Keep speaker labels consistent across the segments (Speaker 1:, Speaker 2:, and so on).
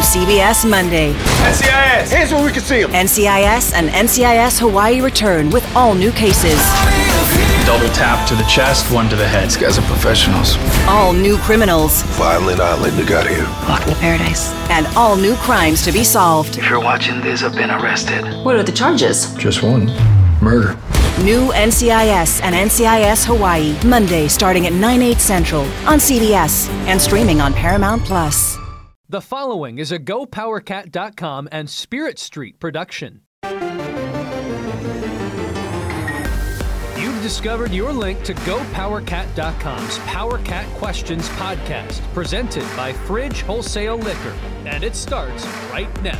Speaker 1: CBS Monday.
Speaker 2: NCIS! Hands where we can see them!
Speaker 1: NCIS and NCIS Hawaii return with all new cases.
Speaker 3: Double tap to the chest, one to the head.
Speaker 2: These guys are professionals.
Speaker 1: All new criminals.
Speaker 4: Violent Island got here.
Speaker 1: Welcome to paradise. And all new crimes to be solved.
Speaker 5: If you're watching this, I've been arrested.
Speaker 6: What are the charges?
Speaker 3: Just one. Murder.
Speaker 1: New NCIS and NCIS Hawaii, Monday starting at 9/8 Central on CBS and streaming on Paramount+.
Speaker 7: The following is a GoPowerCat.com and Spirit Street production. You've discovered your link to GoPowerCat.com's PowerCat Questions podcast, presented by Fridge Wholesale Liquor, and it starts right now.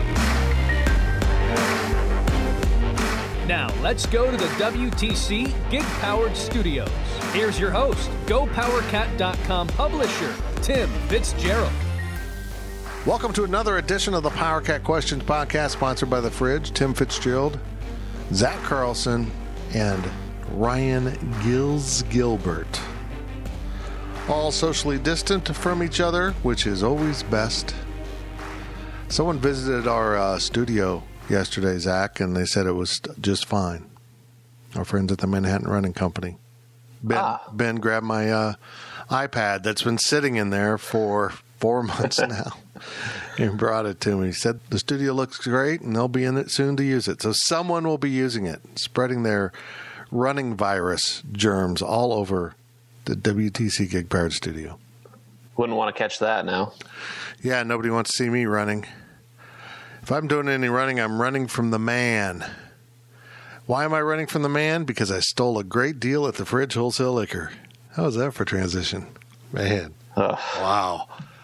Speaker 7: Now, let's go to the WTC Gig-Powered Studios. Here's your host, GoPowerCat.com publisher, Tim Fitzgerald.
Speaker 8: Welcome to another edition of the PowerCat Questions podcast, sponsored by The Fridge. Tim Fitzgerald, Zach Carlson, and Ryan Gilbert. All socially distant from each other, which is always best. Someone visited our studio yesterday, Zach, and they said it was just fine. Our friends at the Manhattan Running Company. Ben grabbed my iPad that's been sitting in there for 4 months now and brought it to me. He said the studio looks great and they'll be in it soon to use it. So someone will be using it, spreading their running virus germs all over the WTC Gig Powered Studio.
Speaker 9: Wouldn't want to catch that now.
Speaker 8: Yeah, nobody wants to see me running. If I'm doing any running, I'm running from the man. Why am I running from the man? Because I stole a great deal at the Fridge Wholesale Liquor. How was that for transition? Man. Wow.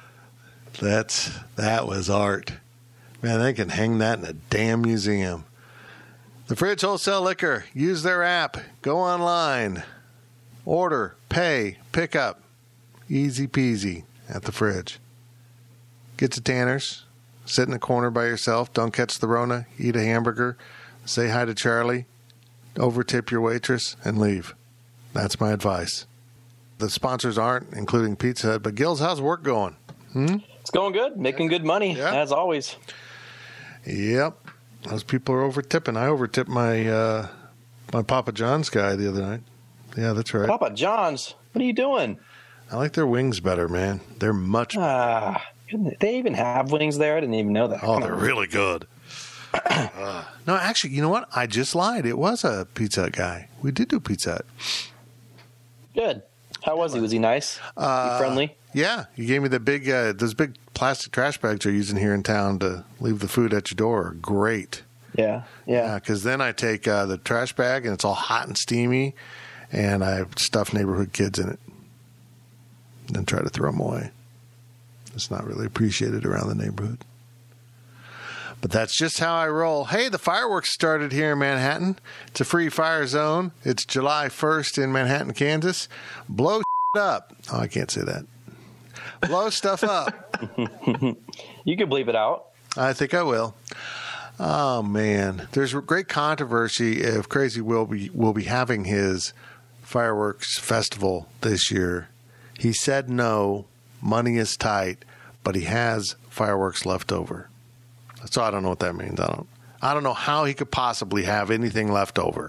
Speaker 8: That was art. Man, they can hang that in a damn museum. The Fridge Wholesale Liquor. Use their app. Go online. Order, pay, pick up. Easy peasy at the Fridge. Get to Tanner's. Sit in a corner by yourself. Don't catch the Rona. Eat a hamburger. Say hi to Charlie. Overtip your waitress and leave. That's my advice. The sponsors aren't, including Pizza Hut. But Gills, how's work going?
Speaker 9: It's going good. Making good money, as always.
Speaker 8: Yep. Those people are over-tipping. I over-tipped my Papa John's guy the other night. Yeah, that's right.
Speaker 9: Papa John's? What are you doing?
Speaker 8: I like their wings better, man. They're much better.
Speaker 9: They even have wings there? I didn't even know that.
Speaker 8: Oh, they're really good. No, actually, you know what? I just lied. It was a Pizza Hut guy. We did do Pizza Hut.
Speaker 9: Good. How was he? Was he nice? Friendly?
Speaker 8: Yeah. He gave me the big, those big plastic trash bags they're using here in town to leave the food at your door. Great.
Speaker 9: Yeah.
Speaker 8: Because then I take the trash bag and it's all hot and steamy, and I stuff neighborhood kids in it. And then try to throw them away. It's not really appreciated around the neighborhood. But that's just how I roll. Hey, the fireworks started here in Manhattan. It's a free fire zone. It's July 1st in Manhattan, Kansas. Blow up. Oh, I can't say that. Blow stuff up.
Speaker 9: You can bleep it out.
Speaker 8: I think I will. Oh, man. There's great controversy if Crazy will be having his fireworks festival this year. He said no. Money is tight, but he has fireworks left over. So I don't know what that means. I don't know how he could possibly have anything left over.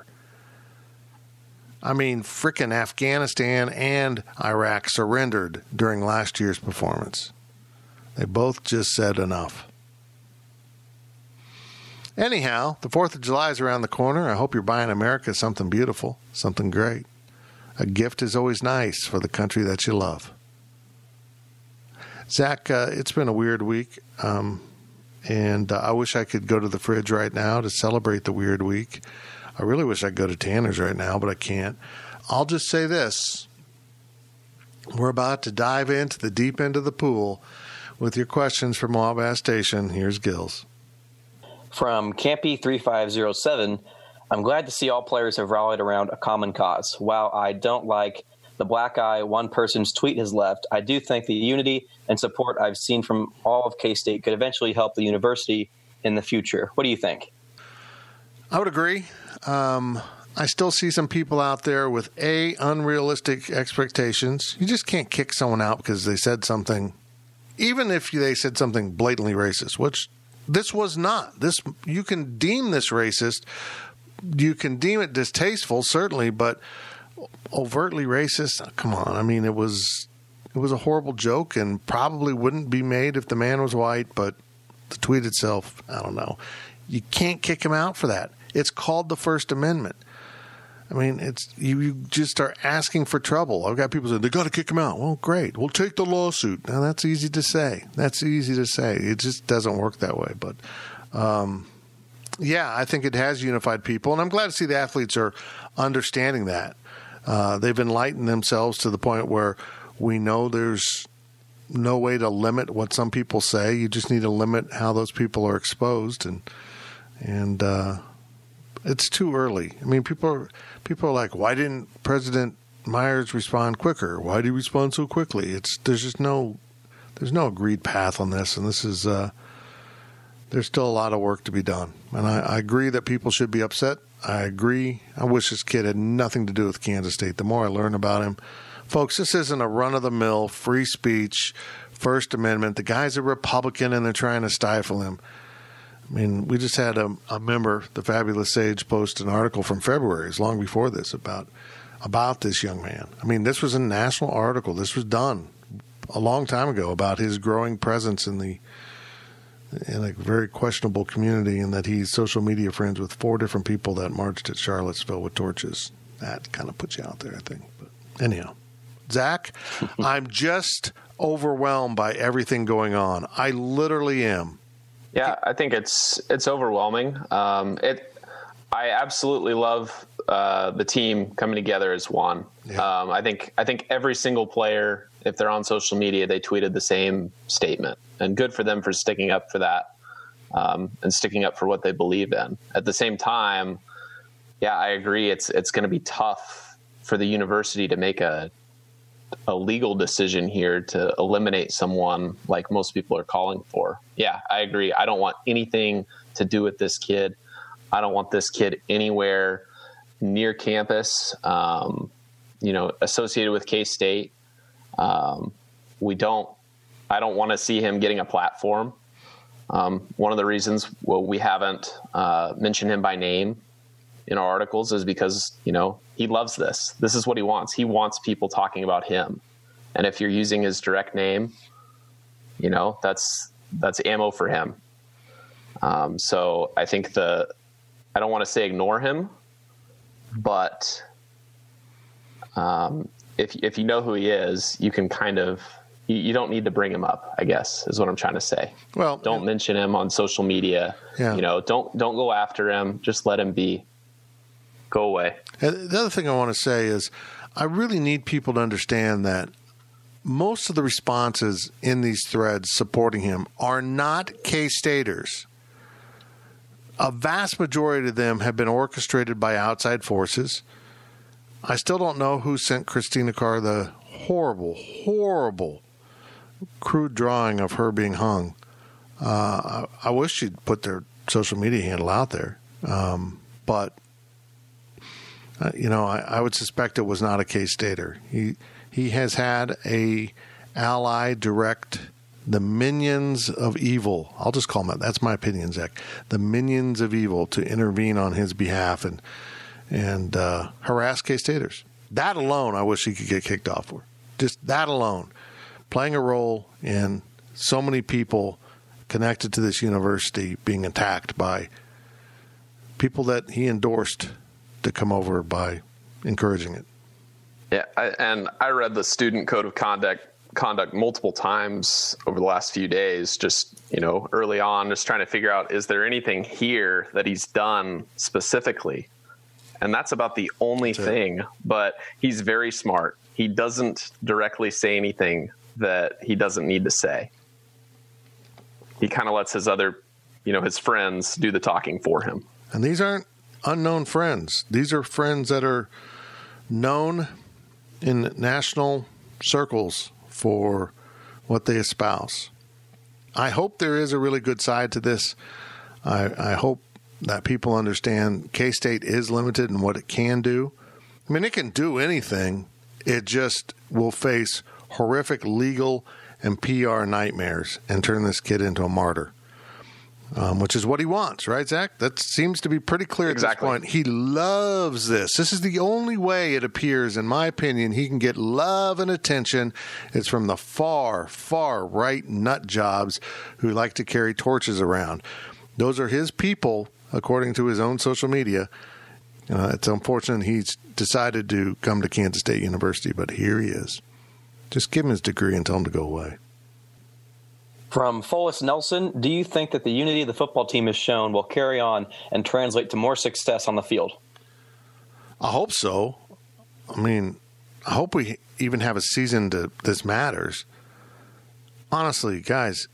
Speaker 8: I mean, frickin' Afghanistan and Iraq surrendered during last year's performance. They both just said enough. Anyhow, the 4th of July is around the corner. I hope you're buying America something beautiful, something great. A gift is always nice for the country that you love. Zach, it's been a weird week, and I wish I could go to the Fridge right now to celebrate the weird week. I really wish I could go to Tanner's right now, but I can't. I'll just say this. We're about to dive into the deep end of the pool with your questions from Wabash Station. Here's Gills.
Speaker 9: From Campy3507, I'm glad to see all players have rallied around a common cause. While I don't like the black eye one person's tweet has left, I do think the unity and support I've seen from all of K-State could eventually help the university in the future. What do you think?
Speaker 8: I would agree. I still see some people out there with unrealistic expectations. You just can't kick someone out because they said something even if they said something blatantly racist, which this was not. This, you can deem this racist, you can deem it distasteful, certainly, but overtly racist, come on. I mean, it was a horrible joke and probably wouldn't be made if the man was white, but the tweet itself, I don't know. You can't kick him out for that. It's called the First Amendment. I mean, it's you just are asking for trouble. I've got people saying, they got to kick him out. Well, great. We'll take the lawsuit. Now, that's easy to say. It just doesn't work that way. But, yeah, I think it has unified people, and I'm glad to see the athletes are understanding that. They've enlightened themselves to the point where we know there's no way to limit what some people say. You just need to limit how those people are exposed, and it's too early. I mean, people are like, why didn't President Myers respond quicker? Why did he respond so quickly? There's no agreed path on this, and this is there's still a lot of work to be done. And I agree that people should be upset. I agree. I wish this kid had nothing to do with Kansas State. The more I learn about him, folks, this isn't a run-of-the-mill free speech, First Amendment. The guy's a Republican, and they're trying to stifle him. I mean, we just had a member, the Fabulous Sage, post an article from February, as long before this, about this young man. I mean, this was a national article. This was done a long time ago about his growing presence in a very questionable community, and that he's social media friends with 4 different people that marched at Charlottesville with torches. That kind of puts you out there, I think. But anyhow, Zach, I'm just overwhelmed by everything going on. I literally am.
Speaker 6: Yeah, I think it's overwhelming. I absolutely love the team coming together as one. Yeah. I think every single player, if they're on social media, they tweeted the same statement, and good for them for sticking up for that and sticking up for what they believe in. At the same time, yeah, I agree. It's going to be tough for the university to make a legal decision here to eliminate someone like most people are calling for. Yeah, I agree. I don't want anything to do with this kid. I don't want this kid anywhere near campus, associated with K-State. I don't want to see him getting a platform. One of the reasons we haven't mentioned him by name in our articles is because, he loves this. This is what he wants. He wants people talking about him. And if you're using his direct name, that's ammo for him. So I think I don't want to say ignore him, but if you know who he is, you can kind of, you don't need to bring him up, I guess, is what I'm trying to say. Well, don't mention him on social media. Yeah. Don't go after him. Just let him be. Go away.
Speaker 8: And the other thing I want to say is I really need people to understand that most of the responses in these threads supporting him are not K-Staters. A vast majority of them have been orchestrated by outside forces. I still don't know who sent Christina Carr the horrible, horrible, crude drawing of her being hung. I wish she'd put their social media handle out there. But I would suspect it was not a K-Stater. He has had a ally direct the minions of evil. I'll just call them that. That's my opinion, Zach. The minions of evil to intervene on his behalf and harass K-Staters. That alone, I wish he could get kicked off for. Just that alone, playing a role in so many people connected to this university being attacked by people that he endorsed to come over by encouraging it.
Speaker 6: Yeah, I read the student code of conduct multiple times over the last few days, just, early on, just trying to figure out, is there anything here that he's done specifically? And that's about the only thing, but he's very smart. He doesn't directly say anything that he doesn't need to say. He kind of lets his other, his friends do the talking for him.
Speaker 8: And these aren't unknown friends. These are friends that are known in national circles for what they espouse. I hope there is a really good side to this. I hope that people understand K-State is limited in what it can do. I mean, it can do anything. It just will face horrific legal and PR nightmares and turn this kid into a martyr, which is what he wants, right, Zach? That seems to be pretty clear at this point. He loves this. This is the only way, it appears, in my opinion, he can get love and attention. It's from the far, far right nut jobs who like to carry torches around. Those are his people, according to his own social media. It's unfortunate he's decided to come to Kansas State University, but here he is. Just give him his degree and tell him to go away.
Speaker 9: From Follis Nelson, do you think that the unity the football team has shown will carry on and translate to more success on the field?
Speaker 8: I hope so. I mean, I hope we even have a season to this matters. Honestly, guys,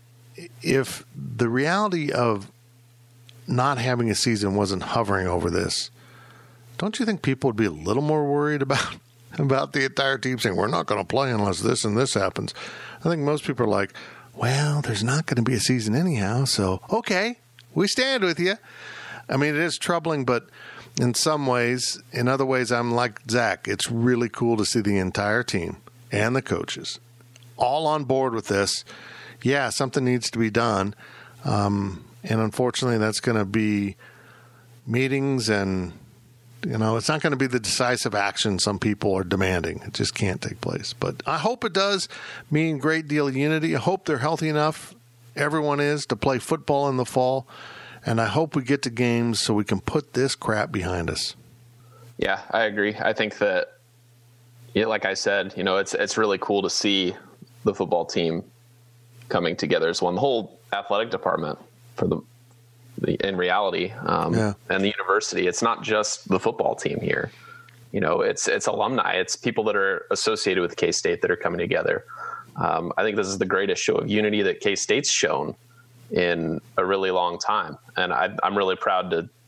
Speaker 8: if the reality of not having a season wasn't hovering over this, don't you think people would be a little more worried about the entire team saying, we're not going to play unless this and this happens? I think most people are like, well, there's not going to be a season anyhow, so okay, we stand with you. I mean, it is troubling, but in some ways, in other ways, I'm like Zach. It's really cool to see the entire team and the coaches all on board with this. Yeah, something needs to be done. And unfortunately, that's going to be meetings and, it's not going to be the decisive action some people are demanding. It just can't take place. But I hope it does mean great deal of unity. I hope they're healthy enough, everyone is, to play football in the fall. And I hope we get to games so we can put this crap behind us.
Speaker 6: Yeah, I agree. I think that, like I said, it's really cool to see the football team coming together as one. The whole athletic department for the in reality, and the university. It's not just the football team here. It's alumni. It's people that are associated with K-State that are coming together. I think this is the greatest show of unity that K-State's shown in a really long time, and I'm really proud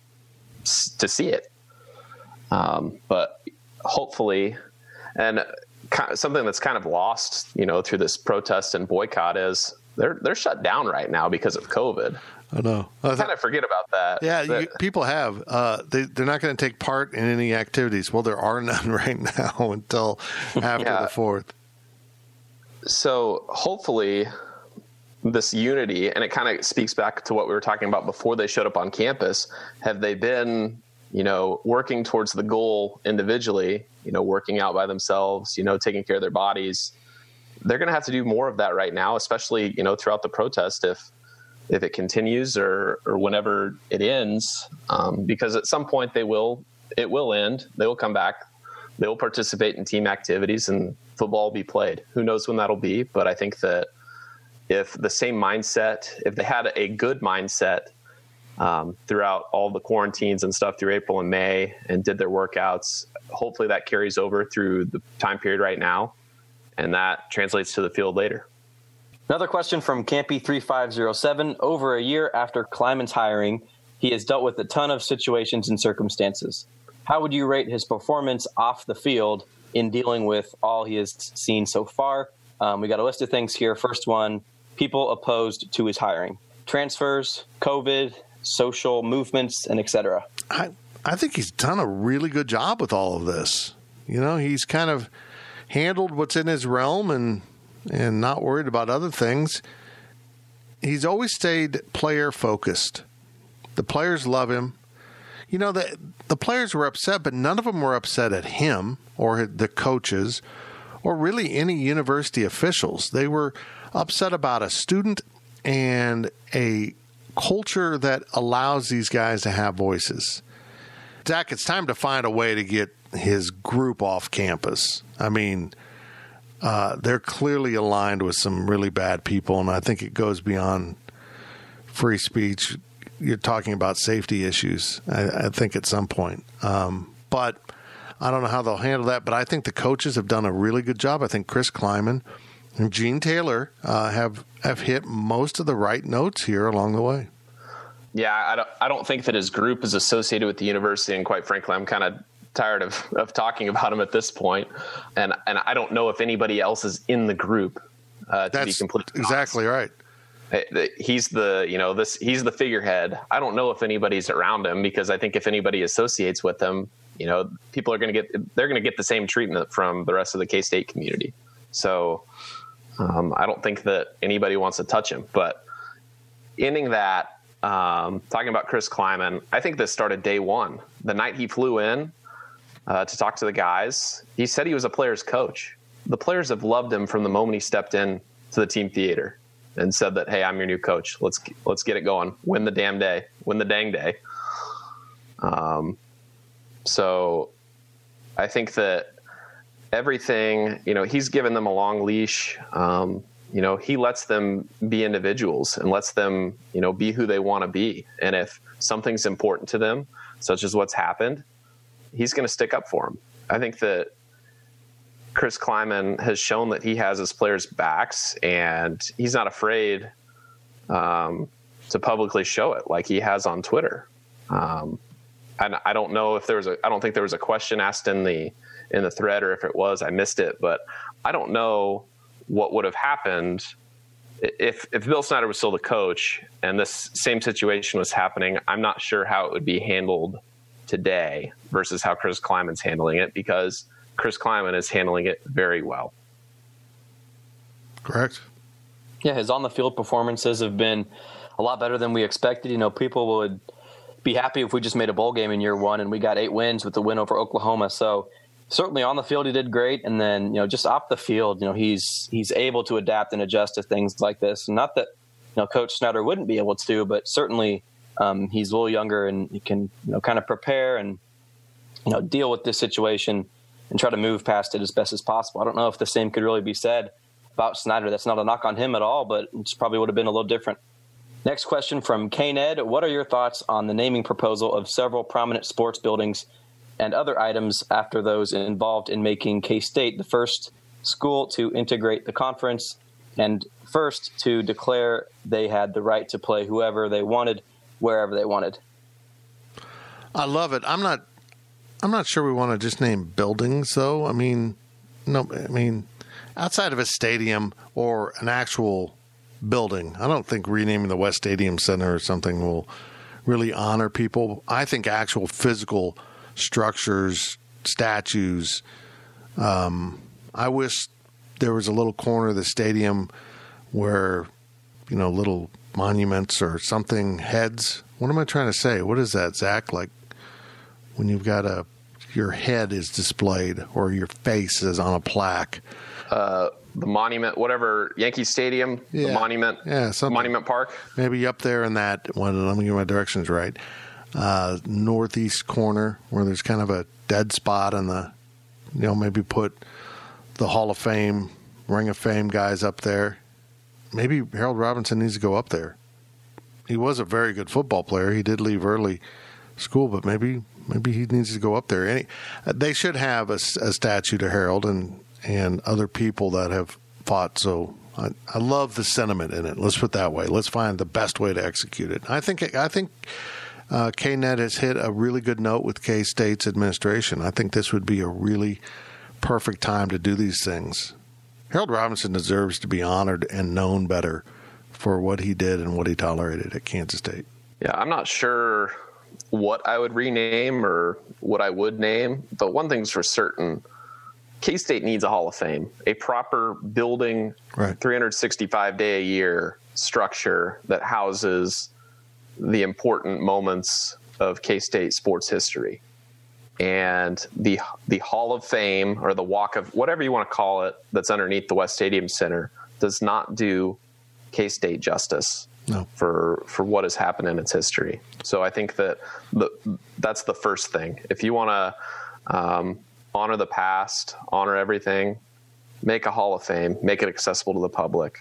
Speaker 6: to see it. But hopefully, and something that's kind of lost, through this protest and boycott is they're shut down right now because of COVID.
Speaker 8: I know.
Speaker 6: I kind of forget about that.
Speaker 8: Yeah, people have. They're not going to take part in any activities. Well, there are none right now until after the 4th.
Speaker 6: So hopefully this unity, and it kind of speaks back to what we were talking about before they showed up on campus. Have they been, working towards the goal individually, working out by themselves, taking care of their bodies? They're going to have to do more of that right now, especially, throughout the protest if it continues or whenever it ends, because at some point it will end. They will come back. They will participate in team activities and football will be played. Who knows when that'll be? But I think that if the same mindset, if they had a good mindset throughout all the quarantines and stuff through April and May and did their workouts, hopefully that carries over through the time period right now, and that translates to the field later.
Speaker 9: Another question from Campy3507. Over a year after Klieman's hiring, he has dealt with a ton of situations and circumstances. How would you rate his performance off the field in dealing with all he has seen so far? We got a list of things here. First one, people opposed to his hiring. Transfers, COVID, social movements, and et cetera.
Speaker 8: I think he's done a really good job with all of this. He's kind of handled what's in his realm and not worried about other things. He's always stayed player-focused. The players love him. The players were upset, but none of them were upset at him or the coaches or really any university officials. They were upset about a student and a culture that allows these guys to have voices. Zach, it's time to find a way to get his group off campus. I mean, they're clearly aligned with some really bad people, and I think it goes beyond free speech. You're talking about safety issues, I think, at some point. But I don't know how they'll handle that, but I think the coaches have done a really good job. I think Chris Klieman and Gene Taylor have hit most of the right notes here along the way.
Speaker 6: Yeah, I don't think that his group is associated with the university, and quite frankly, I'm kind of tired of talking about him at this point, and I don't know if anybody else is in the group. To be completely
Speaker 8: exactly
Speaker 6: honest. Right. He's he's the figurehead. I don't know if anybody's around him, because I think if anybody associates with him, people are going to get the same treatment from the rest of the K-State community. So I don't think that anybody wants to touch him. But ending that, talking about Chris Kleiman, I think this started day one. The night he flew in to talk to the guys, he said he was a player's coach. The players have loved him from the moment he stepped in to the team theater and said that, hey, I'm your new coach. Let's get it going. Win the damn day. Win the dang day. So I think that everything, he's given them a long leash. He lets them be individuals and lets them, be who they want to be. And if something's important to them, such as what's happened, he's going to stick up for them. I think that Chris Kleiman has shown that he has his players' backs, and he's not afraid to publicly show it like he has on Twitter. And I don't know if I don't think there was a question asked in the thread, or if it was, I missed it, but I don't know what would have happened if Bill Snyder was still the coach and this same situation was happening. I'm not sure how it would be handled today versus how Chris Kleiman's handling it, because Chris Kleiman is handling it very well.
Speaker 8: Correct.
Speaker 9: Yeah, his on-the-field performances have been a lot better than we expected. People would be happy if we just made a bowl game in year one and we got 8 wins with the win over Oklahoma. So certainly on the field he did great, and then just off the field, he's able to adapt and adjust to things like this. Not that Coach Snyder wouldn't be able to, but certainly he's a little younger and he can kind of prepare and deal with this situation and try to move past it as best as possible. I don't know if the same could really be said about Snyder. That's not a knock on him at all, but it probably would have been a little different. Next question from K-Ned. What are your thoughts on the naming proposal of several prominent sports buildings and other items after those involved in making K-State the first school to integrate the conference and first to declare they had the right to play whoever they wanted, wherever they wanted?
Speaker 8: I love it. I'm not sure we want to just name buildings, though. Outside of a stadium or an actual building, I don't think renaming the West Stadium Center or something will really honor people. I think actual physical structures, statues. I wish there was a little corner of the stadium where, little monuments or something, heads. What am I trying to say? What is that, Zach? Like when you've got your head is displayed or your face is on a plaque.
Speaker 6: The monument, whatever, Yankee Stadium, the monument, Monument Park.
Speaker 8: Maybe up there in that one. Let me get my directions right. Northeast corner where there's kind of a dead spot on the, maybe put the Hall of Fame, Ring of Fame guys up there. Maybe Harold Robinson needs to go up there. He was a very good football player. He did leave early school, but maybe he needs to go up there. They should have a statue to Harold and other people that have fought. So I love the sentiment in it. Let's put it that way. Let's find the best way to execute it. I think K-Net has hit a really good note with K-State's administration. I think this would be a really perfect time to do these things. Harold Robinson deserves to be honored and known better for what he did and what he tolerated at Kansas State.
Speaker 6: Yeah, I'm not sure what I would rename or what I would name, but one thing's for certain. K-State needs a Hall of Fame, a proper building, right, 365-day-a-year structure that houses the important moments of K-State sports history. And the Hall of Fame, or the Walk of, whatever you want to call it, that's underneath the West Stadium Center, does not do K-State justice. No. For what has happened in its history. So I think that that's the first thing. If you want to honor the past, honor everything, make a Hall of Fame, make it accessible to the public.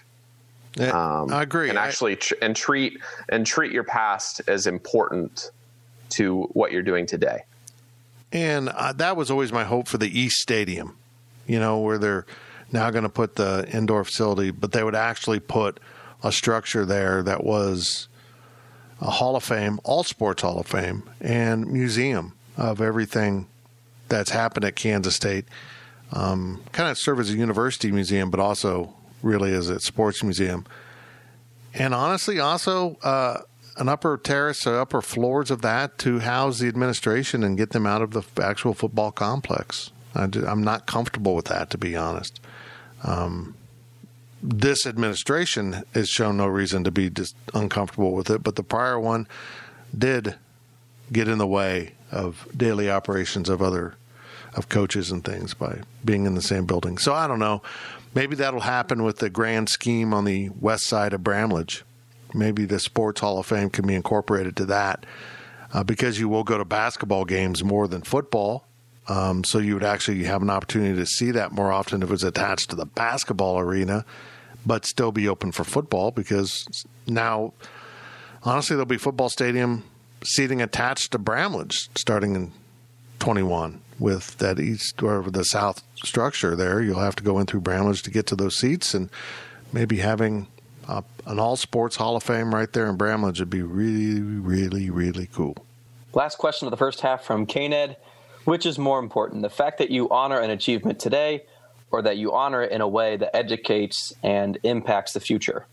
Speaker 8: I agree.
Speaker 6: And actually treat your past as important to what you're doing today.
Speaker 8: And that was always my hope for the East Stadium, where they're now going to put the indoor facility, but they would actually put a structure there that was a Hall of Fame, all sports Hall of Fame, and museum of everything that's happened at Kansas State. Kind of serve as a university museum, but also really as a sports museum. And honestly, also an upper terrace or upper floors of that to house the administration and get them out of the actual football complex. I'm not comfortable with that, to be honest. this administration has shown no reason to be just uncomfortable with it, but the prior one did get in the way of daily operations of coaches and things by being in the same building. So I don't know. Maybe that'll happen with the grand scheme on the west side of Bramlage. Maybe the Sports Hall of Fame can be incorporated to that because you will go to basketball games more than football. So you would actually have an opportunity to see that more often if it was attached to the basketball arena, but still be open for football because now, honestly, there'll be football stadium seating attached to Bramlage starting in 21 with that east or the south structure there. You'll have to go in through Bramlage to get to those seats, and maybe having an all-sports Hall of Fame right there in Bramlage would be really, really, really cool.
Speaker 9: Last question of the first half from K-Ned. Which is more important, the fact that you honor an achievement today or that you honor it in a way that educates and impacts the future?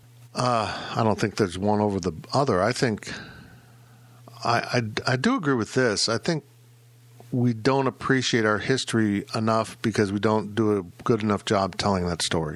Speaker 8: I don't think there's one over the other. I think I do agree with this. I think we don't appreciate our history enough because we don't do a good enough job telling that story.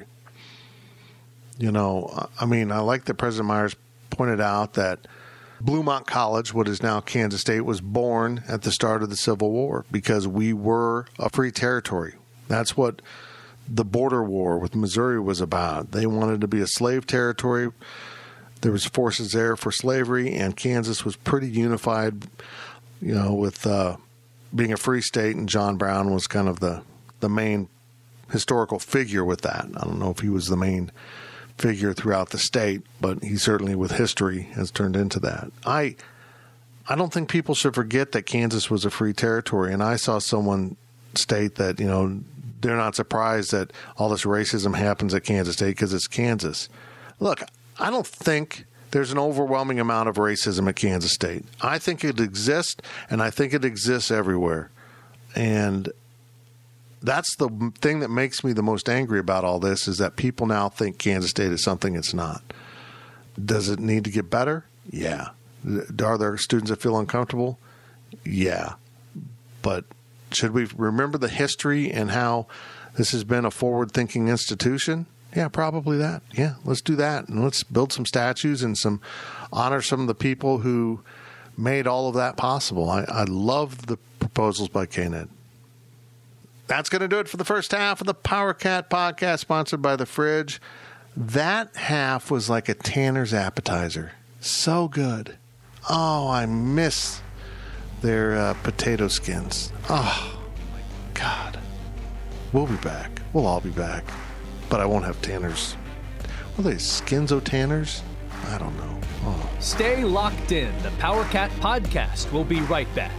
Speaker 8: You know, I mean, I like that President Myers pointed out that Bluemont College, what is now Kansas State, was born at the start of the Civil War because we were a free territory. That's what the border war with Missouri was about. They wanted to be a slave territory. There was forces there for slavery, and Kansas was pretty unified, you know, with being a free state, and John Brown was kind of the main historical figure with that. I don't know if he was the main figure throughout the state, but he certainly with history has turned into that. I don't think people should forget that Kansas was a free territory, and I saw someone state that, you know, they're not surprised that all this racism happens at Kansas State because it's Kansas. Look, I don't think there's an overwhelming amount of racism at Kansas State. I think it exists, and I think it exists everywhere. And that's the thing that makes me the most angry about all this is that people now think Kansas State is something it's not. Does it need to get better? Yeah. Are there students that feel uncomfortable? Yeah. But should we remember the history and how this has been a forward-thinking institution? Yeah, probably that. Yeah, let's do that. And let's build some statues and honor some of the people who made all of that possible. I love the proposals by K-Ned. That's going to do it for the first half of the Power Cat podcast, sponsored by The Fridge. That half was like a Tanner's appetizer. So good. Oh, I miss their potato skins. Oh, my God. We'll be back. We'll all be back. But I won't have Tanner's. What are they, Skins-O Tanners? I don't know. Oh.
Speaker 7: Stay locked in. The Power Cat podcast will be right back.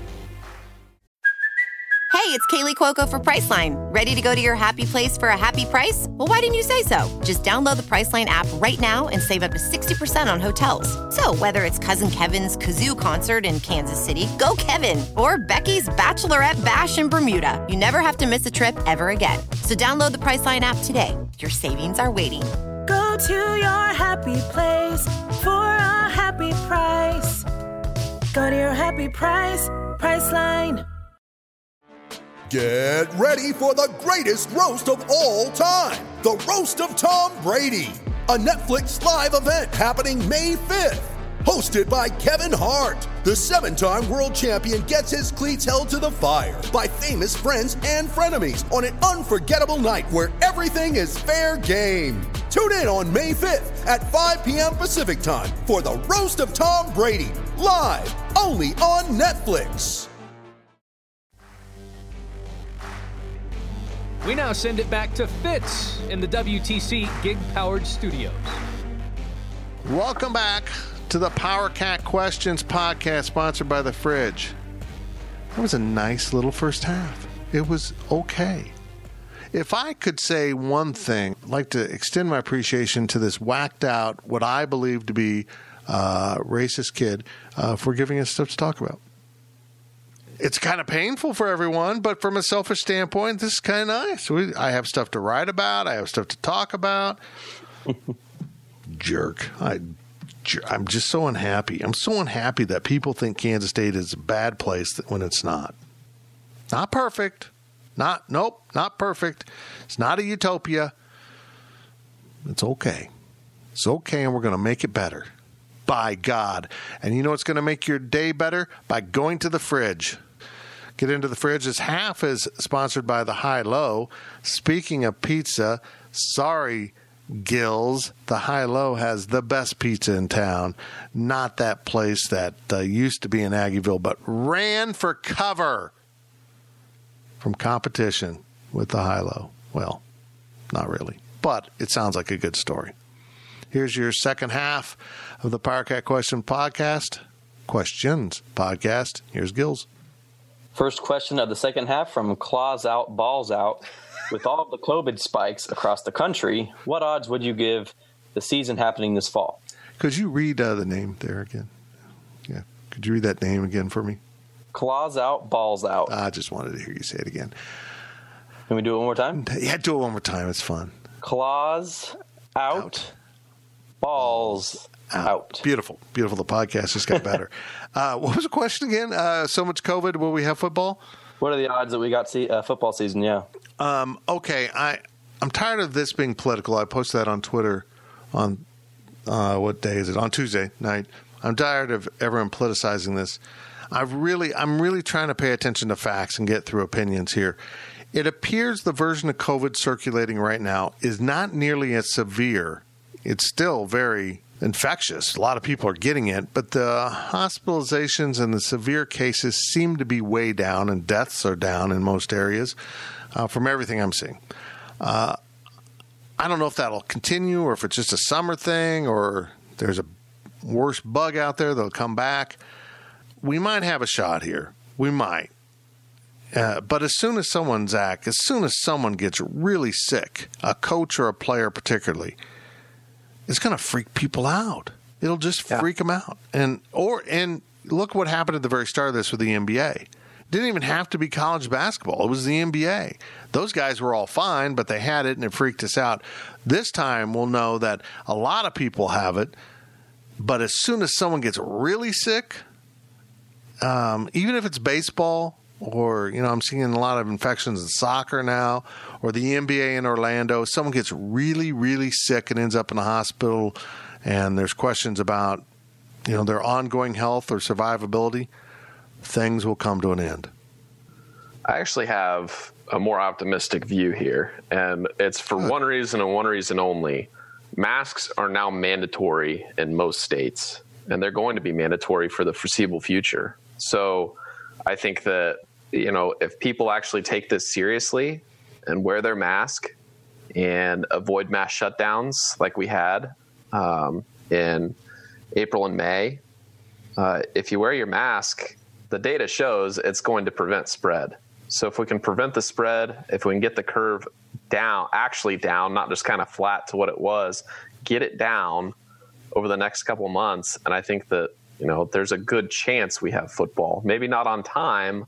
Speaker 10: Hey, it's Kaylee Cuoco for Priceline. Ready to go to your happy place for a happy price? Well, why didn't you say so? Just download the Priceline app right now and save up to 60% on hotels. So whether it's Cousin Kevin's Kazoo Concert in Kansas City, go Kevin, or Becky's Bachelorette Bash in Bermuda, you never have to miss a trip ever again. So download the Priceline app today. Your savings are waiting.
Speaker 11: Go to your happy place for a happy price. Go to your happy price, Priceline.
Speaker 12: Get ready for the greatest roast of all time, the Roast of Tom Brady, a Netflix live event happening May 5th. Hosted by Kevin Hart, the 7-time world champion gets his cleats held to the fire by famous friends and frenemies on an unforgettable night where everything is fair game. Tune in on May 5th at 5 p.m. Pacific time for the Roast of Tom Brady, live only on Netflix.
Speaker 7: We now send it back to Fitz in the WTC gig-powered studios.
Speaker 8: Welcome back to the Power Cat Questions podcast, sponsored by The Fridge. That was a nice little first half. It was okay. If I could say one thing, I'd like to extend my appreciation to this whacked out, what I believe to be a racist kid, for giving us stuff to talk about. It's kind of painful for everyone, but from a selfish standpoint, this is kind of nice. I have stuff to write about. I have stuff to talk about. Jerk. I'm just so unhappy. I'm so unhappy that people think Kansas State is a bad place when it's not. Not perfect. Not perfect. It's not a utopia. It's okay. It's okay, and we're going to make it better. By God. And you know what's going to make your day better? By going to the fridge. Get into the fridge. This half is sponsored by the High Low. Speaking of pizza, sorry, Gills, the High Low has the best pizza in town. Not that place that used to be in Aggieville, but ran for cover from competition with the High Low. Well, not really, but it sounds like a good story. Here's your second half of the PowerCat Questions podcast. Here's Gills.
Speaker 9: First question of the second half from Claws Out, Balls Out. With all of the COVID spikes across the country, what odds would you give the season happening this fall?
Speaker 8: Could you read the name there again? Yeah. Could you read that name again for me?
Speaker 9: Claws Out, Balls Out.
Speaker 8: I just wanted to hear you say it again.
Speaker 9: Can we do it one more time?
Speaker 8: Yeah, do it one more time. It's fun.
Speaker 9: Claws out. Balls out.
Speaker 8: Beautiful. Beautiful. The podcast just got better. What was the question again? So much COVID, will we have football?
Speaker 9: What are the odds that we got football season? Yeah.
Speaker 8: Okay. I'm tired of this being political. I posted that on Twitter on, what day is it? On Tuesday night. I'm tired of everyone politicizing this. I'm really trying to pay attention to facts and get through opinions here. It appears the version of COVID circulating right now is not nearly as severe. It's still very infectious. A lot of people are getting it, but the hospitalizations and the severe cases seem to be way down, and deaths are down in most areas from everything I'm seeing. I don't know if that'll continue or if it's just a summer thing or there's a worse bug out there that'll come back. We might have a shot here. We might. But as soon as someone gets really sick, a coach or a player particularly, it's going to freak people out. It'll just freak them out. And look what happened at the very start of this with the NBA. It didn't even have to be college basketball. It was the NBA. Those guys were all fine, but they had it and it freaked us out. This time we'll know that a lot of people have it, but as soon as someone gets really sick, even if it's baseball, or, I'm seeing a lot of infections in soccer now, or the NBA in Orlando. Someone gets really, really sick and ends up in the hospital, and there's questions about, their ongoing health or survivability. Things will come to an end.
Speaker 6: I actually have a more optimistic view here, and it's for one reason and one reason only. Masks are now mandatory in most states, and they're going to be mandatory for the foreseeable future. So I think that, if people actually take this seriously and wear their mask and avoid mass shutdowns like we had in April and May, if you wear your mask, the data shows it's going to prevent spread. So if we can prevent the spread, if we can get the curve down, not just kind of flat to what it was, get it down over the next couple of months, and I think that there's a good chance we have football. Maybe not on time,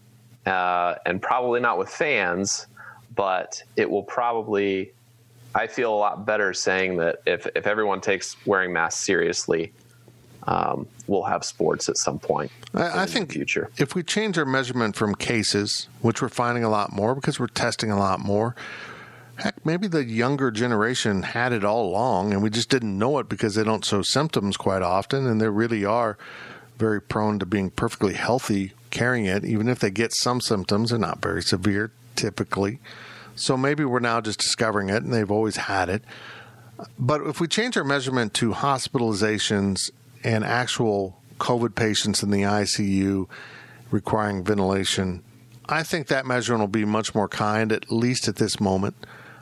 Speaker 6: and probably not with fans, but it will probably, I feel a lot better saying that if everyone takes wearing masks seriously, we'll have sports at some point.
Speaker 8: I think
Speaker 6: in the future.
Speaker 8: If we change our measurement from cases, which we're finding a lot more because we're testing a lot more, heck, maybe the younger generation had it all along and we just didn't know it because they don't show symptoms quite often, and they really are very prone to being perfectly healthy carrying it. Even if they get some symptoms, they're not very severe typically. So maybe we're now just discovering it and they've always had it. But if we change our measurement to hospitalizations and actual COVID patients in the ICU requiring ventilation, I think that measurement will be much more kind, at least at this moment.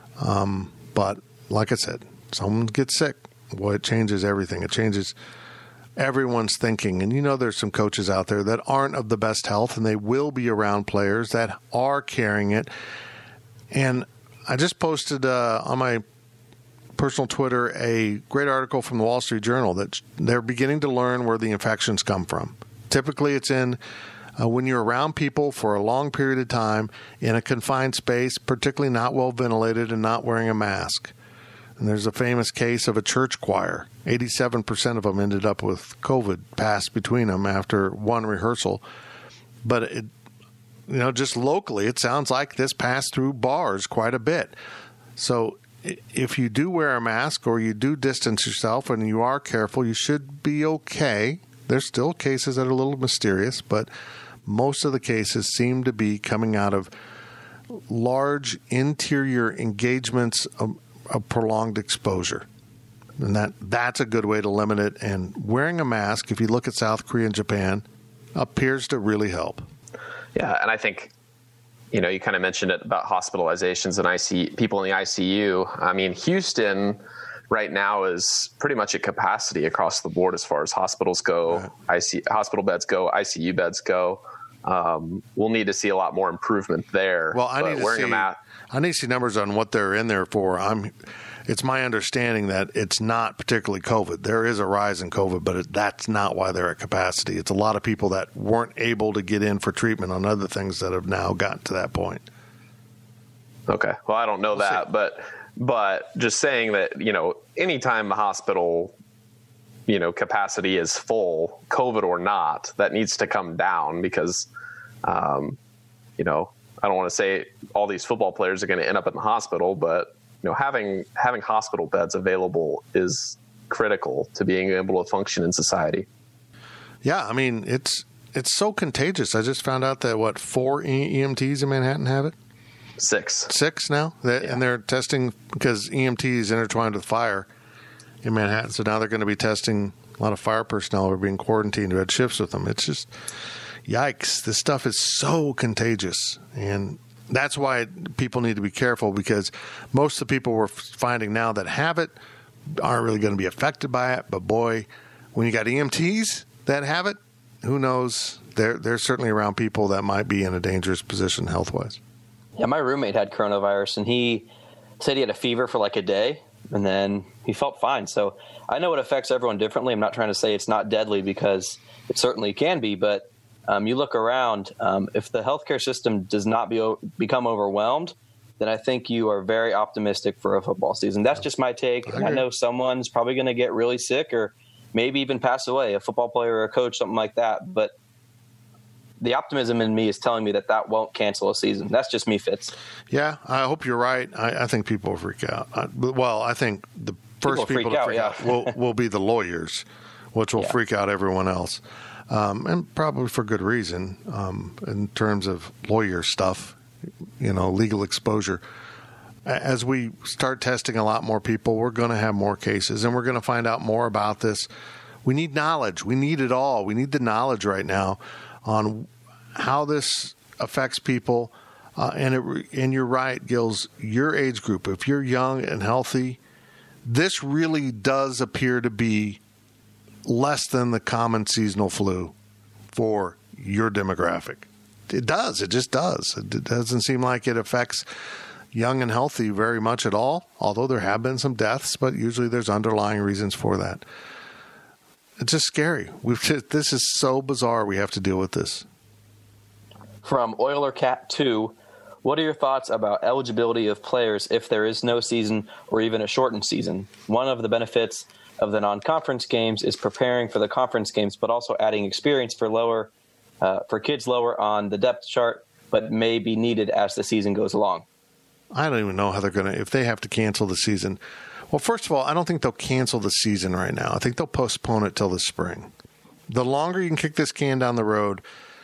Speaker 8: But like I said, someone gets sick. Boy, it changes everything. It changes everyone's thinking. And there's some coaches out there that aren't of the best health, and they will be around players that are carrying it. And I just posted on my personal Twitter a great article from the Wall Street Journal that they're beginning to learn where the infections come from. Typically, it's in when you're around people for a long period of time in a confined space, particularly not well ventilated and not wearing a mask. And there's a famous case of a church choir. 87% of them ended up with COVID passed between them after one rehearsal. But it, just locally, it sounds like this passed through bars quite a bit. So if you do wear a mask or you do distance yourself and you are careful, you should be okay. There's still cases that are a little mysterious, but most of the cases seem to be coming out of large interior engagements of prolonged exposure. And that's a good way to limit it. And wearing a mask, if you look at South Korea and Japan, appears to really help.
Speaker 6: Yeah, and I think, you kind of mentioned it about hospitalizations and people in the ICU. I mean, Houston right now is pretty much at capacity across the board as far as hospitals go, hospital beds go, ICU beds go. We'll need to see a lot more improvement there.
Speaker 8: Well, I need to see numbers on what they're in there for. It's my understanding that it's not particularly COVID. There is a rise in COVID, but that's not why they're at capacity. It's a lot of people that weren't able to get in for treatment on other things that have now gotten to that point.
Speaker 6: Okay. Well, I don't know but just saying that, anytime the hospital, capacity is full, COVID or not, that needs to come down because, I don't want to say all these football players are going to end up in the hospital, but having hospital beds available is critical to being able to function in society. Yeah,
Speaker 8: I mean, it's so contagious. I just found out that 4 EMTs in Manhattan have it? 6 now, and they're testing because EMT is intertwined with fire in Manhattan. So now they're going to be testing a lot of fire personnel who are being quarantined who had shifts with them. It's just, yikes. This stuff is so contagious. And that's why people need to be careful because most of the people we're finding now that have it aren't really going to be affected by it. But boy, when you got EMTs that have it, who knows? They're certainly around people that might be in a dangerous position health-wise.
Speaker 9: Yeah, my roommate had coronavirus, and he said he had a fever for like a day, and then he felt fine. So I know it affects everyone differently. I'm not trying to say it's not deadly because it certainly can be, but you look around, if the healthcare system does not become overwhelmed, then I think you are very optimistic for a football season. That's just my take. I know someone's probably going to get really sick or maybe even pass away, a football player or a coach, something like that. But the optimism in me is telling me that won't cancel a season. That's just me, Fitz.
Speaker 8: Yeah, I hope you're right. I think people will freak out. I think the first people to freak out will be the lawyers, which will freak out everyone else. And probably for good reason in terms of lawyer stuff, legal exposure. As we start testing a lot more people, we're going to have more cases, and we're going to find out more about this. We need knowledge. We need it all. We need the knowledge right now on how this affects people. And you're right, Gills, your age group, if you're young and healthy, this really does appear to be less than the common seasonal flu for your demographic. It does. It just does. It doesn't seem like it affects young and healthy very much at all, although there have been some deaths, but usually there's underlying reasons for that. It's just scary. This is so bizarre. We have to deal with this.
Speaker 9: From Oiler Cat 2, what are your thoughts about eligibility of players if there is no season or even a shortened season? One of the benefits of the non-conference games is preparing for the conference games, but also adding experience for kids lower on the depth chart, but may be needed as the season goes along.
Speaker 8: I don't even know how they're going to, if they have to cancel the season. Well, first of all, I don't think they'll cancel the season right now. I think they'll postpone it till the spring. The longer you can kick this can down the road,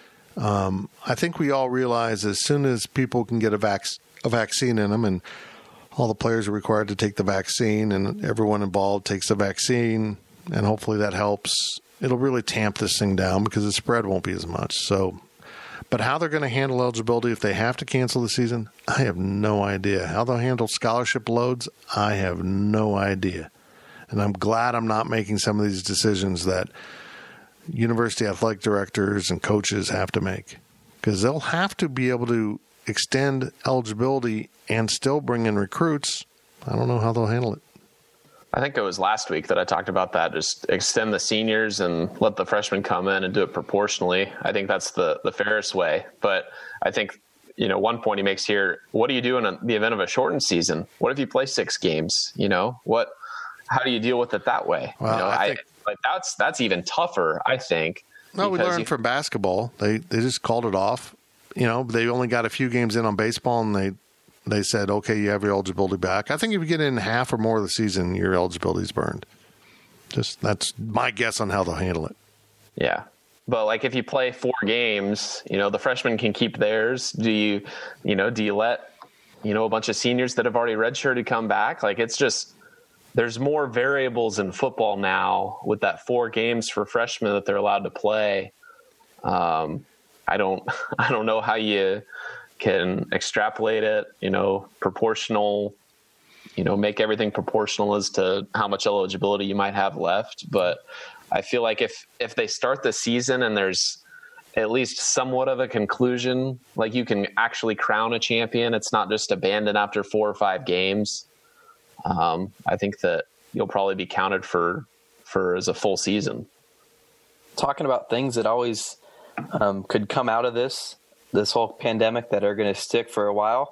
Speaker 8: I think we all realize as soon as people can get a vaccine in them and all the players are required to take the vaccine and everyone involved takes the vaccine, and hopefully that helps, it'll really tamp this thing down because the spread won't be as much. So, but how they're going to handle eligibility if they have to cancel the season, I have no idea. How they'll handle scholarship loads, I have no idea. And I'm glad I'm not making some of these decisions that university athletic directors and coaches have to make, because they'll have to be able to extend eligibility and still bring in recruits. I don't know how they'll handle it.
Speaker 6: I think it was last week that I talked about that. Just extend the seniors and let the freshmen come in and do it proportionally. I think that's the fairest way. But I think, one point he makes here, what do you do in the event of a shortened season? What if you play 6 games? How do you deal with it that way?
Speaker 8: Well, I
Speaker 6: think that's even tougher, I think.
Speaker 8: No, we learned from basketball. They just called it off. They only got a few games in on baseball, and they said, okay, you have your eligibility back. I think if you get in half or more of the season, your eligibility is burned. That's my guess on how they'll handle it.
Speaker 6: Yeah. But like if you play 4 games, the freshmen can keep theirs. Do you let, a bunch of seniors that have already redshirted come back? Like it's just, there's more variables in football now with that 4 games for freshmen that they're allowed to play. I don't know how you can extrapolate it, proportional, make everything proportional as to how much eligibility you might have left. But I feel like if they start the season and there's at least somewhat of a conclusion, like you can actually crown a champion, it's not just abandoned after 4 or 5 games. I think that you'll probably be counted for as a full season.
Speaker 9: Talking about things that always could come out of this whole pandemic that are going to stick for a while.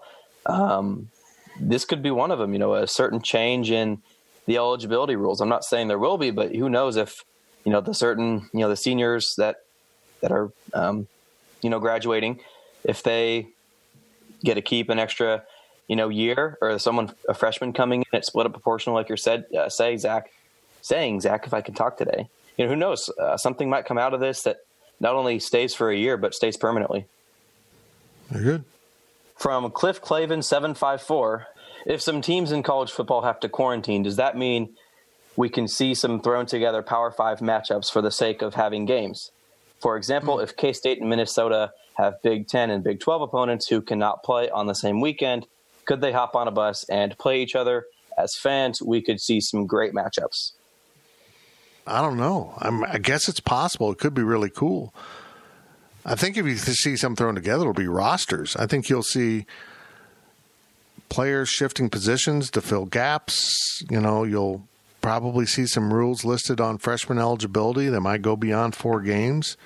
Speaker 9: This could be one of them, a certain change in the eligibility rules. I'm not saying there will be, but who knows if, the seniors that are, graduating, if they get to keep an extra, year, or a freshman coming in at split up proportional, like you said, saying Zach, if I can talk today, who knows, something might come out of this that not only stays for a year, but stays permanently.
Speaker 8: Very good.
Speaker 9: From Cliff Clavin 754, if some teams in college football have to quarantine, does that mean we can see some thrown together Power 5 matchups for the sake of having games? For example, if K-State and Minnesota have Big 10 and Big 12 opponents who cannot play on the same weekend, could they hop on a bus and play each other? As fans, we could see some great matchups.
Speaker 8: I don't know. I guess it's possible. It could be really cool. I think if you see some thrown together, it'll be rosters. I think you'll see players shifting positions to fill gaps. You'll probably see some rules listed on freshman eligibility that might go beyond 4 games.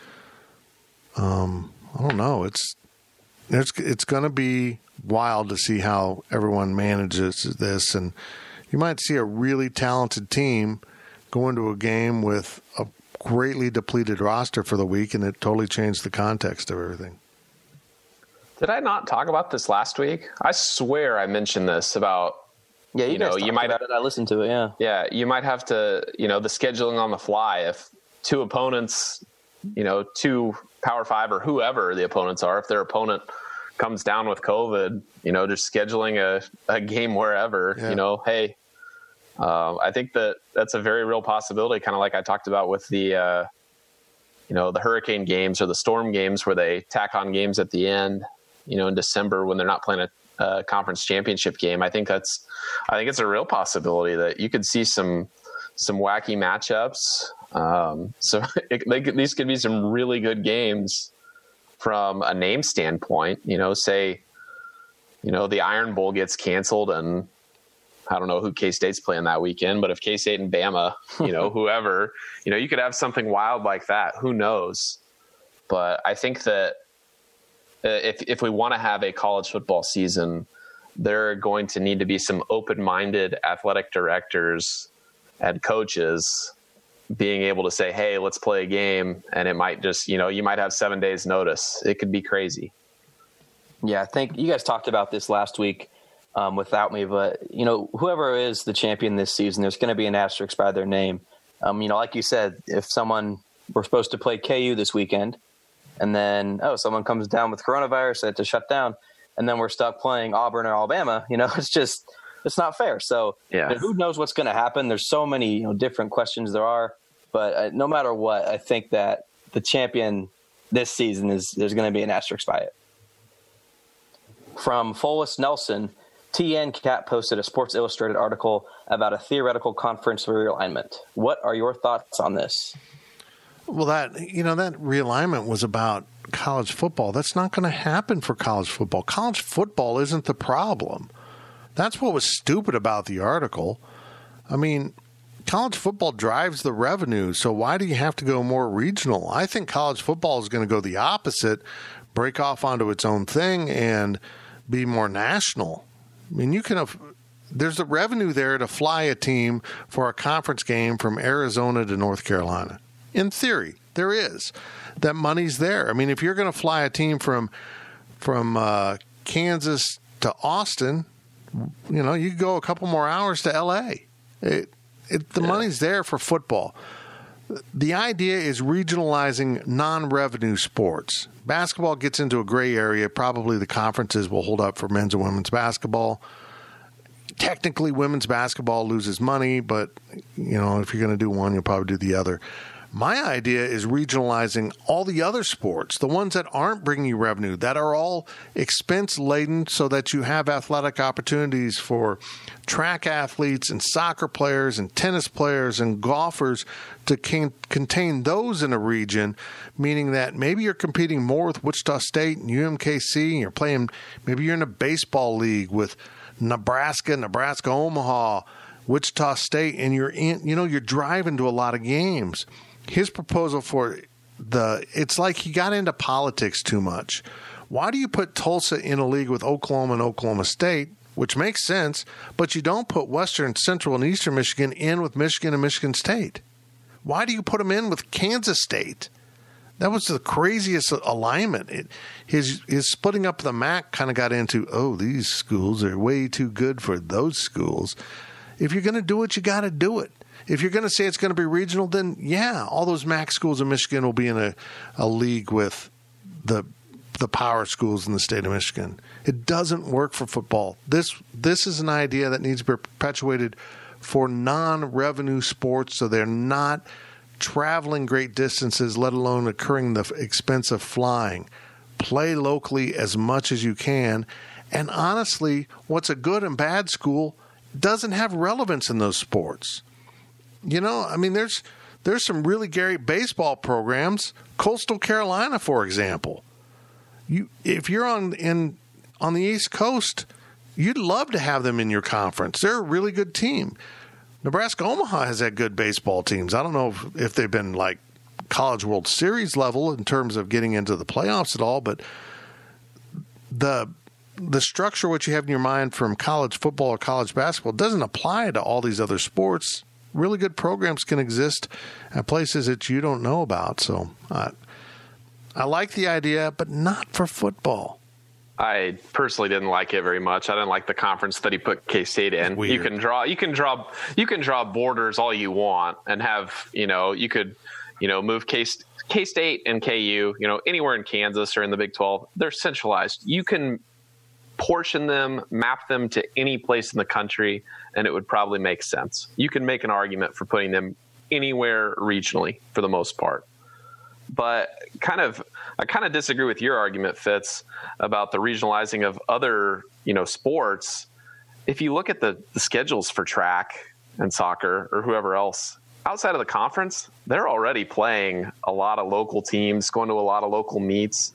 Speaker 8: I don't know. It's going to be wild to see how everyone manages this, and you might see a really talented team go into a game with a greatly depleted roster for the week, and it totally changed the context of everything.
Speaker 6: Did I not talk about this last week? I swear I mentioned this about,
Speaker 9: you might about it. I listened to it. Yeah.
Speaker 6: Yeah. You might have to, the scheduling on the fly, if 2 opponents, 2 Power 5 or whoever the opponents are, if their opponent comes down with COVID, just scheduling a game wherever, hey, I think that's a very real possibility, kind of like I talked about with the, the hurricane games or the storm games where they tack on games at the end, in December when they're not playing a conference championship game. I think it's a real possibility that you could see some wacky matchups. So these could be some really good games from a name standpoint. Say, the Iron Bowl gets canceled and I don't know who K-State's playing that weekend, but if K-State and Bama, whoever, you could have something wild like that. Who knows? But I think that if we want to have a college football season, there are going to need to be some open-minded athletic directors and coaches being able to say, hey, let's play a game. And it might just, you might have 7 days notice. It could be crazy.
Speaker 9: Yeah, I think you guys talked about this last week without me, but whoever is the champion this season, there's going to be an asterisk by their name. Like you said, if we're supposed to play KU this weekend, and then someone comes down with coronavirus, they have to shut down, and then we're stuck playing Auburn or Alabama. It's not fair. So who knows what's going to happen? There's so many different questions there are, but no matter what, I think that the champion this season there's going to be an asterisk by it. From Follis Nelson, TN Cat posted a Sports Illustrated article about a theoretical conference realignment. What are your thoughts on this?
Speaker 8: Well, that realignment was about college football. That's not going to happen for college football. College football isn't the problem. That's what was stupid about the article. I mean, college football drives the revenue, so why do you have to go more regional? I think college football is going to go the opposite, break off onto its own thing, and be more national. I mean, there's the revenue there to fly a team for a conference game from Arizona to North Carolina. In theory, there is. That money's there. I mean, if you're going to fly a team from Kansas to Austin, you go a couple more hours to L.A. The money's there for football. The idea is regionalizing non-revenue sports. Basketball gets into a gray area. Probably the conferences will hold up for men's and women's basketball. Technically, women's basketball loses money, but, if you're going to do one, you'll probably do the other. My idea is regionalizing all the other sports, the ones that aren't bringing you revenue, that are all expense-laden so that you have athletic opportunities for track athletes and soccer players and tennis players and golfers to contain those in a region, meaning that maybe you're competing more with Wichita State and UMKC, and you're playing, maybe you're in a baseball league with Nebraska, Omaha, Wichita State, and you're driving to a lot of games. His proposal it's like he got into politics too much. Why do you put Tulsa in a league with Oklahoma and Oklahoma State, which makes sense, but you don't put Western, Central, and Eastern Michigan in with Michigan and Michigan State? Why do you put them in with Kansas State? That was the craziest alignment. His splitting up the MAC kind of got into, these schools are way too good for those schools. If you're going to do it, you got to do it. If you're going to say it's going to be regional, then all those MAC schools in Michigan will be in a league with the power schools in the state of Michigan. It doesn't work for football. This is an idea that needs to be perpetuated for non-revenue sports, so they're not traveling great distances, let alone incurring the expense of flying. Play locally as much as you can. And honestly, what's a good and bad school doesn't have relevance in those sports. There's some really great baseball programs. Coastal Carolina, for example. If you're on the East Coast, you'd love to have them in your conference. They're a really good team. Nebraska Omaha has had good baseball teams. I don't know if they've been like College World Series level in terms of getting into the playoffs at all, but the structure what you have in your mind from college football or college basketball doesn't apply to all these other sports. Really good programs can exist at places that you don't know about. So I like the idea, but not for football.
Speaker 6: I personally didn't like it very much. I didn't like the conference that he put K-State in.
Speaker 8: Weird.
Speaker 6: You can draw borders all you want and have, you could, move K-State and KU, anywhere in Kansas or in the Big 12. They're centralized. You can portion them, map them to any place in the country, and it would probably make sense. You can make an argument for putting them anywhere regionally for the most part. But I kind of disagree with your argument, Fitz, about the regionalizing of other, sports. If you look at the schedules for track and soccer or whoever else outside of the conference, they're already playing a lot of local teams, going to a lot of local meets.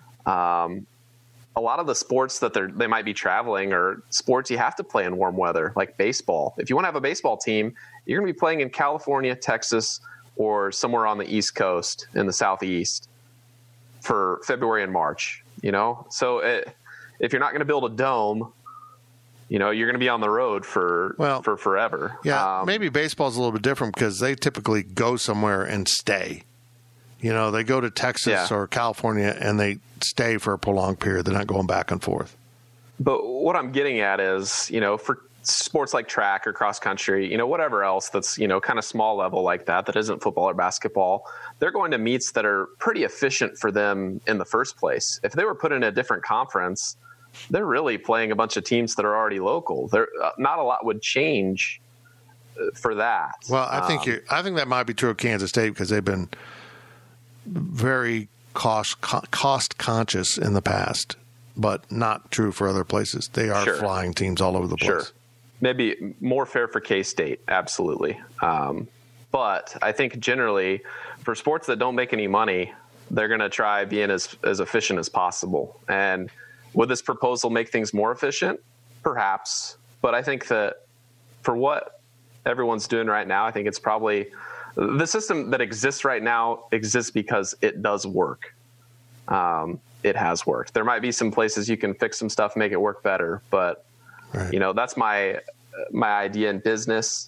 Speaker 6: A lot of the sports that they might be traveling are sports you have to play in warm weather, like baseball. If you want to have a baseball team, you're going to be playing in California, Texas, or somewhere on the East Coast in the Southeast for February and March, So if you're not going to build a dome, you're going to be on the road for forever.
Speaker 8: Yeah, maybe baseball's a little bit different because they typically go somewhere and stay. They go to Texas or California and they stay for a prolonged period. They're not going back and forth.
Speaker 6: But what I'm getting at is, for sports like track or cross country, whatever else that's, kind of small level like that isn't football or basketball, they're going to meets that are pretty efficient for them in the first place. If they were put in a different conference, they're really playing a bunch of teams that are already local. Not a lot would change for that.
Speaker 8: Well, I think that might be true of Kansas State because they've been very cost conscious in the past, but not true for other places. They are flying teams all over the place.
Speaker 6: Sure. Maybe more fair for K-State, absolutely. But I think generally for sports that don't make any money, they're going to try being as efficient as possible. And would this proposal make things more efficient? Perhaps. But I think that for what everyone's doing right now, I think it's probably the system that exists right now exists because it does work. It has worked. There might be some places you can fix some stuff, make it work better. But, that's my idea in business.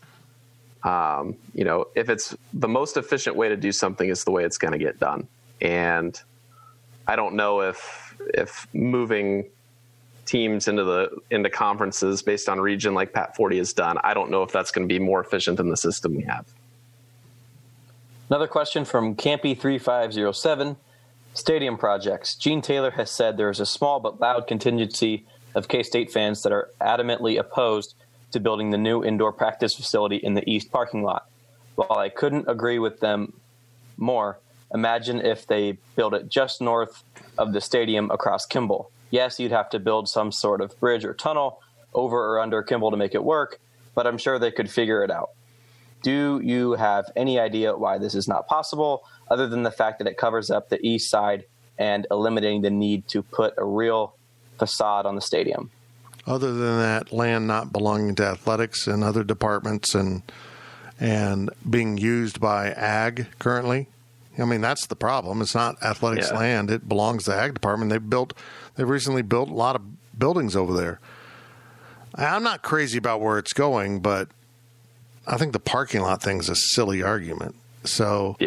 Speaker 6: If it's the most efficient way to do something is the way it's going to get done. And I don't know if moving teams into conferences based on region like Pat Forty has done. I don't know if that's going to be more efficient than the system we have.
Speaker 9: Another question from Campy3507. Stadium projects. Gene Taylor has said there is a small but loud contingency of K-State fans that are adamantly opposed to building the new indoor practice facility in the east parking lot. While I couldn't agree with them more, imagine if they build it just north of the stadium across Kimball. Yes, you'd have to build some sort of bridge or tunnel over or under Kimball to make it work, but I'm sure they could figure it out. Do you have any idea why this is not possible, other than the fact that it covers up the east side and eliminating the need to put a real facade on the stadium?
Speaker 8: Other than that, land not belonging to athletics and other departments and being used by ag currently. I mean, that's the problem. It's not athletics land. It belongs to the ag department. They've recently built a lot of buildings over there. I'm not crazy about where it's going, but I think the parking lot thing is a silly argument. So,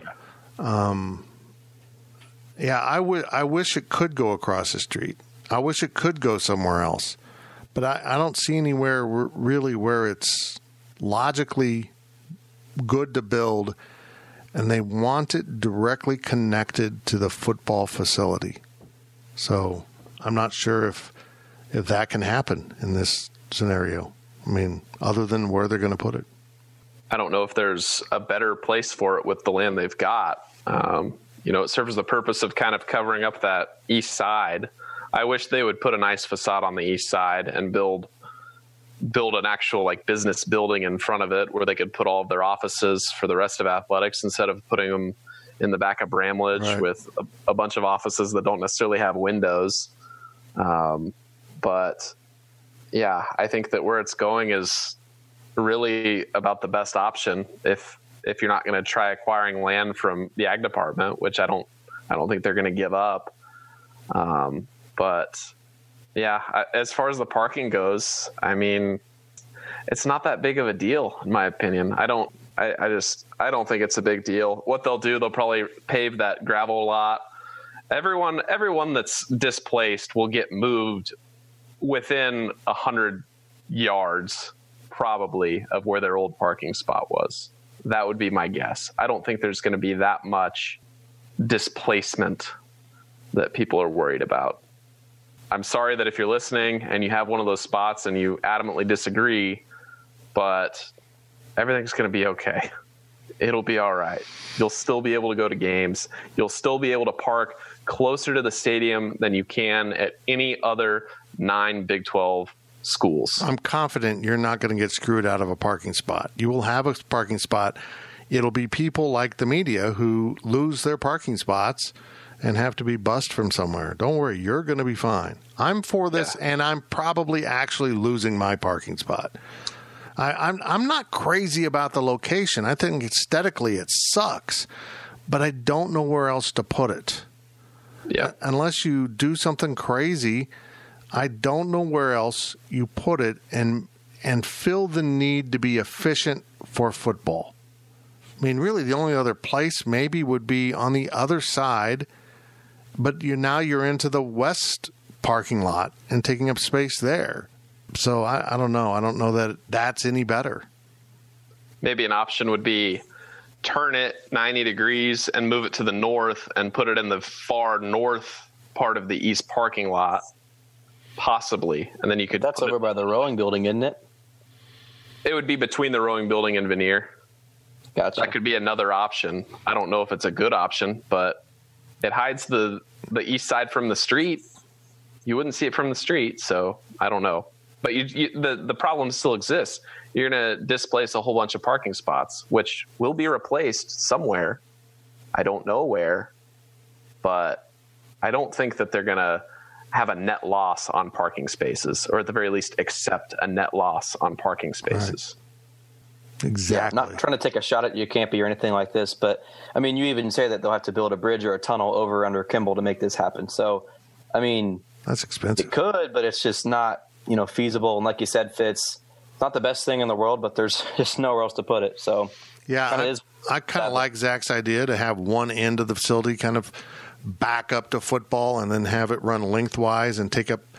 Speaker 8: I wish it could go across the street. I wish it could go somewhere else. But I don't see anywhere really where it's logically good to build, and they want it directly connected to the football facility. So I'm not sure if that can happen in this scenario. I mean, other than where they're going to put it.
Speaker 6: I don't know if there's a better place for it with the land they've got. It serves the purpose of kind of covering up that east side. I wish they would put a nice facade on the east side and build an actual like business building in front of it where they could put all of their offices for the rest of athletics instead of putting them in the back of Bramlage with a bunch of offices that don't necessarily have windows. But yeah, I think that where it's going is really about the best option if you're not going to try acquiring land from the ag department, which I don't think they're going to give up. But yeah, as far as the parking goes, I mean, it's not that big of a deal in my opinion. I don't think it's a big deal. What they'll do, they'll probably pave that gravel lot. Everyone that's displaced will get moved within 100 yards probably of where their old parking spot was. That would be my guess. I don't think there's going to be that much displacement that people are worried about. I'm sorry that if you're listening and you have one of those spots and you adamantly disagree, but everything's going to be okay. It'll be all right. You'll still be able to go to games. You'll still be able to park closer to the stadium than you can at any other 9 Big 12 schools.
Speaker 8: I'm confident you're not going to get screwed out of a parking spot. You will have a parking spot. It'll be people like the media who lose their parking spots and have to be bussed from somewhere. Don't worry, you're going to be fine. I'm for this, and I'm probably actually losing my parking spot. I'm not crazy about the location. I think aesthetically it sucks, but I don't know where else to put it.
Speaker 6: Yeah.
Speaker 8: Unless you do something crazy, I don't know where else you put it and fill the need to be efficient for football. I mean, really, the only other place maybe would be on the other side, but you're into the west parking lot and taking up space there. So I don't know. I don't know that that's any better.
Speaker 6: Maybe an option would be turn it 90 degrees and move it to the north and put it in the far north part of the east parking lot, possibly. And then you could.
Speaker 9: That's over by the rowing building, isn't it?
Speaker 6: It would be between the rowing building and Veneer.
Speaker 9: Gotcha.
Speaker 6: That could be another option. I don't know if it's a good option, but it hides the east side from the street. You wouldn't see it from the street, so I don't know. But the problem still exists. You're going to displace a whole bunch of parking spots, which will be replaced somewhere. I don't know where, but I don't think that they're going to have a net loss on parking spaces, or at the very least accept a net loss on parking spaces.
Speaker 8: Right. Exactly.
Speaker 9: Yeah, not trying to take a shot at you, Campy, or anything like this, but I mean, you even say that they'll have to build a bridge or a tunnel over under Kimball to make this happen. So, I mean,
Speaker 8: that's expensive.
Speaker 9: It could, but it's just not, feasible. And like you said, Fitz, it's not the best thing in the world, but there's just nowhere else to put it. So,
Speaker 8: yeah, I kind of like Zach's idea to have one end of the facility kind of back up to football and then have it run lengthwise and take up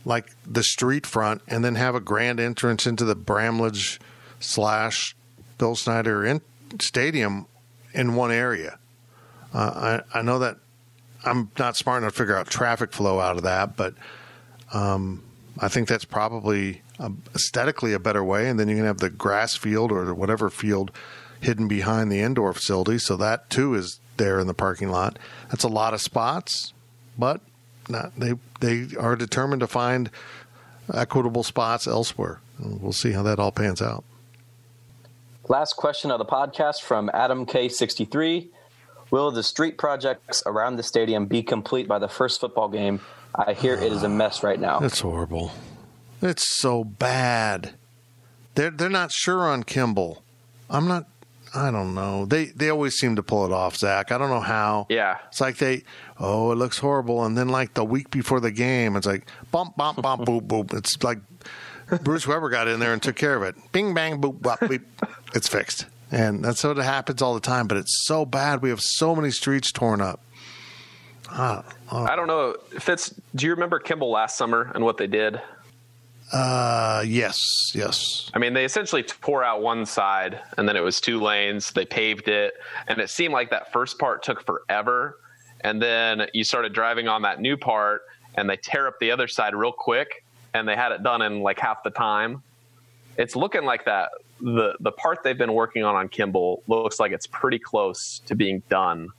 Speaker 8: like the street front and then have a grand entrance into the Bramlage / Bill Snyder Stadium in one area. I know that I'm not smart enough to figure out traffic flow out of that, but I think that's probably aesthetically a better way. And then you can have the grass field or whatever field hidden behind the indoor facility. So that too is there in the parking lot. That's a lot of spots, but they are determined to find equitable spots elsewhere. We'll see how that all pans out.
Speaker 9: Last question of the podcast from Adam K63. Will the street projects around the stadium be complete by the first football game? I hear it is a mess right now.
Speaker 8: It's horrible. It's so bad. They're not sure on Kimball. I don't know. They always seem to pull it off, Zach. I don't know how.
Speaker 6: Yeah.
Speaker 8: It's like it looks horrible. And then like the week before the game, it's like bump, bump, bump, boop, boop. It's like Bruce Weber got in there and took care of it. Bing, bang, boop, bop, beep. It's fixed. And that's what happens all the time. But it's so bad. We have so many streets torn up.
Speaker 6: I don't know. Fitz, do you remember Kimball last summer and what they did?
Speaker 8: Yes.
Speaker 6: I mean, they essentially tore out one side, and then it was 2 lanes. They paved it, and it seemed like that first part took forever. And then you started driving on that new part, and they tear up the other side real quick, and they had it done in like half the time. It's looking like that. The part they've been working on Kimball looks like it's pretty close to being done.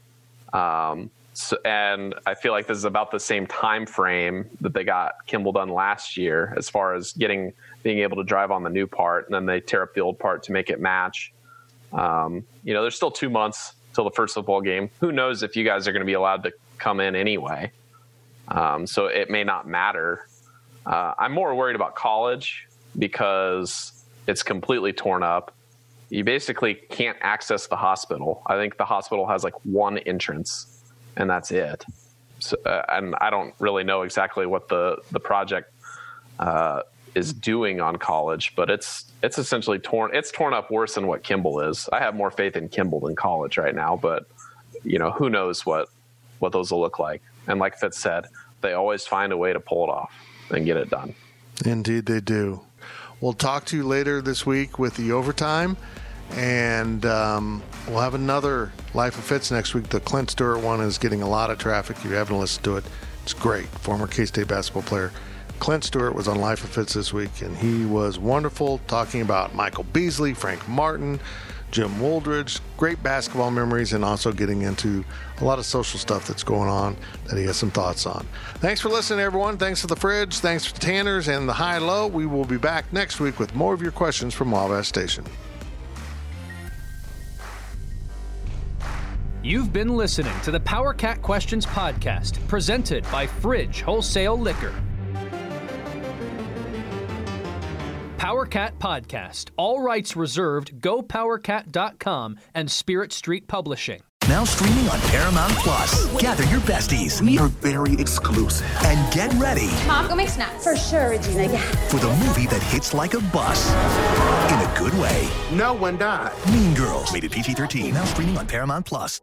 Speaker 6: And I feel like this is about the same time frame that they got Kimball done last year, as far as being able to drive on the new part, and then they tear up the old part to make it match. There's still 2 months till the first football game. Who knows if you guys are going to be allowed to come in anyway? So it may not matter. I'm more worried about college because it's completely torn up. You basically can't access the hospital. I think the hospital has like one entrance, and that's it. So, and I don't really know exactly what the project is doing on college, but it's essentially torn. It's torn up worse than what Kimball is. I have more faith in Kimball than college right now, but who knows what those will look like. And like Fitz said, they always find a way to pull it off and get it done.
Speaker 8: Indeed, they do. We'll talk to you later this week with the overtime, and we'll have another Life of Fitz next week. The Clint Stewart one is getting a lot of traffic. If you haven't listened to it, it's great. Former K-State basketball player Clint Stewart was on Life of Fitz this week, and he was wonderful, talking about Michael Beasley, Frank Martin, Jim Wooldridge, great basketball memories, and also getting into a lot of social stuff that's going on that he has some thoughts on. Thanks for listening, everyone. Thanks to the Fridge. Thanks to Tanner's and the High Low. We will be back next week with more of your questions from Wabash Station.
Speaker 7: You've been listening to the Power Cat Questions podcast, presented by Fridge Wholesale Liquor. Power Cat Podcast. All rights reserved. GoPowerCat.com and Spirit Street Publishing.
Speaker 13: Now streaming on Paramount Plus. Gather your besties.
Speaker 2: We are very exclusive.
Speaker 13: And get ready.
Speaker 14: Mom, go make snacks. For sure, Regina. Yeah.
Speaker 13: For the movie that hits like a bus. In a good way.
Speaker 2: No one died.
Speaker 13: Mean Girls. Rated PG-13. Now streaming on Paramount Plus.